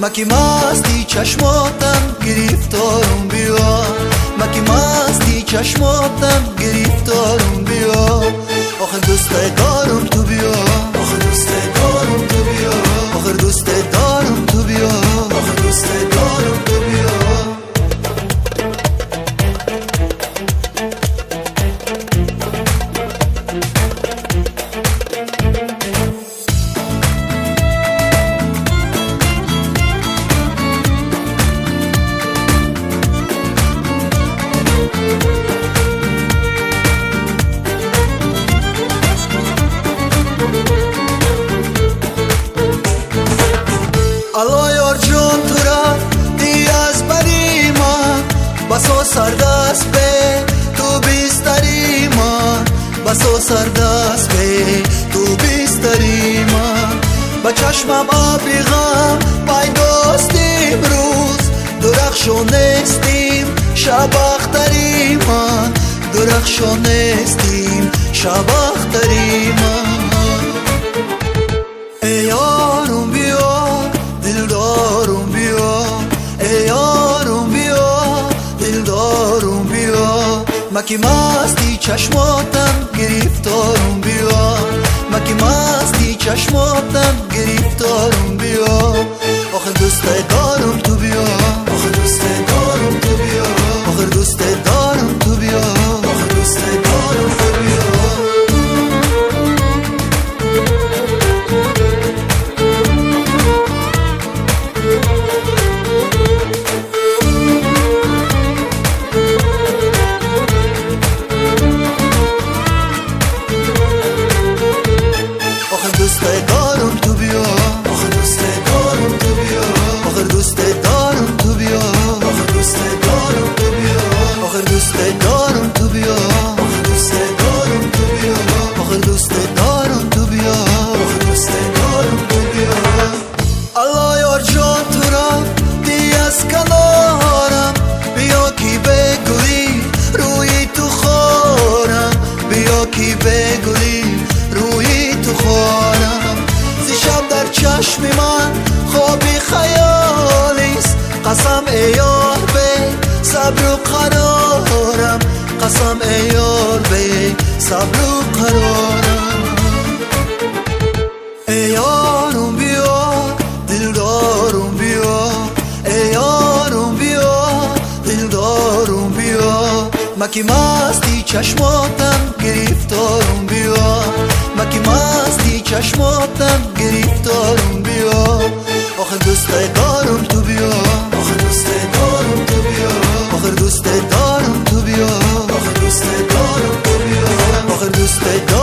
مکی مستی چشماتم گرفتارم بیا، مکی مستی چشماتم گرفتارم بیا. آخر دوست دارم تو بیا، آخر دوست دارم تو بیا، آخر دوست دارم تو بیا، آخر دوست دارم تو بیا. الله یار جان تو را دی از بری من، بسا سردست به تو بیستری من، بسا سردست به تو بیستری من. با چشمم آبی غم پیداستیم روز، درخشانستیم شب اختری من، درخشانستیم شب اختری من. ای یارم بیا دلدارم بیا، ای یارم بیا دلدارم بیا. مکی مستی چشماتم گرفتارم بیا، مکی مستی چشماتم گرفتارم بیا. آخر دوست دارم تو بیا، آخر دوست دارم تو بیا، آخر دوست دارم تو بیا، آخر دوست دارم تو بیا. دوست دارم تو بیا، آخر دوست دارم تو بیا، آخر دوست دارم تو بیا، آخر دوست دارم تو بیا، آخر دوست دارم تو بیا، آخر دوست دارم تو بیا، آخر دوست دارم تو بیا، آخر دوست دارم تو بیا. الله یار جان تو را دی از کنارم، بیا کی بگویی روی تو خورم، بیا کی بگویی روی تو خورم. زی شب در چشم من خوابی خیالیست، قسم ای یار به صبر و قرارم، قسم ای یار به صبر و قرارم. ای یارم بیا دلدارم بیا، ای یارم بیا دلدارم بیا. مکی مستی چشماتم گرفتارم بیا، مکی مستی چشماتم گرفتارم بیا. آخر دوست دارم تو بیا، آخر دوست دارم تو بیا، آخر دوست دارم تو بیا، آخر دوست دارم تو بیا، آخر دوست